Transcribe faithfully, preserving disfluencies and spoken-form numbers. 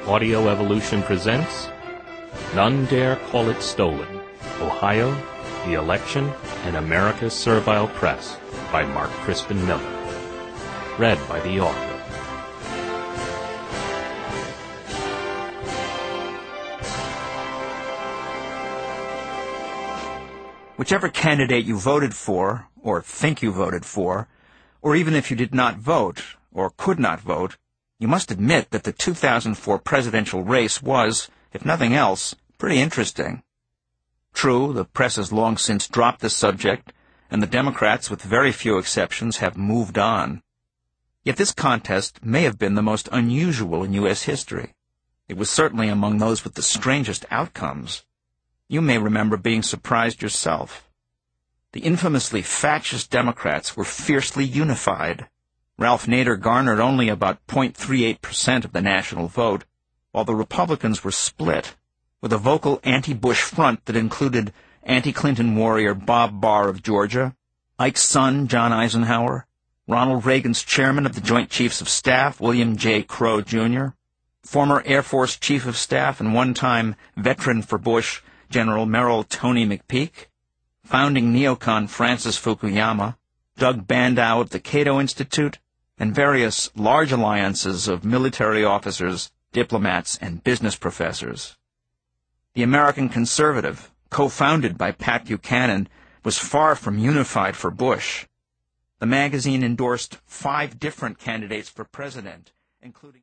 Audio Evolution presents None Dare Call It Stolen, Ohio, the Election, and America's Servile Press by Mark Crispin Miller. Read by the author. Whichever candidate you voted for, or think you voted for, or even if you did not vote, or could not vote, you must admit that the two thousand four presidential race was, if nothing else, pretty interesting. True, the press has long since dropped the subject, and the Democrats, with very few exceptions, have moved on. Yet this contest may have been the most unusual in U S history. It was certainly among those with the strangest outcomes. You may remember being surprised yourself. The infamously fascist Democrats were fiercely unified. Ralph Nader garnered only about zero point three eight percent of the national vote, while the Republicans were split, with a vocal anti-Bush front that included anti-Clinton warrior Bob Barr of Georgia, Ike's son, John Eisenhower, Ronald Reagan's chairman of the Joint Chiefs of Staff, William J. Crowe, Junior, former Air Force Chief of Staff and one-time veteran for Bush, General Merrill Tony McPeak, founding neocon Francis Fukuyama, Doug Bandow of the Cato Institute, and various large alliances of military officers, diplomats, and business professors. The American Conservative, co-founded by Pat Buchanan, was far from unified for Bush. The magazine endorsed five different candidates for president, including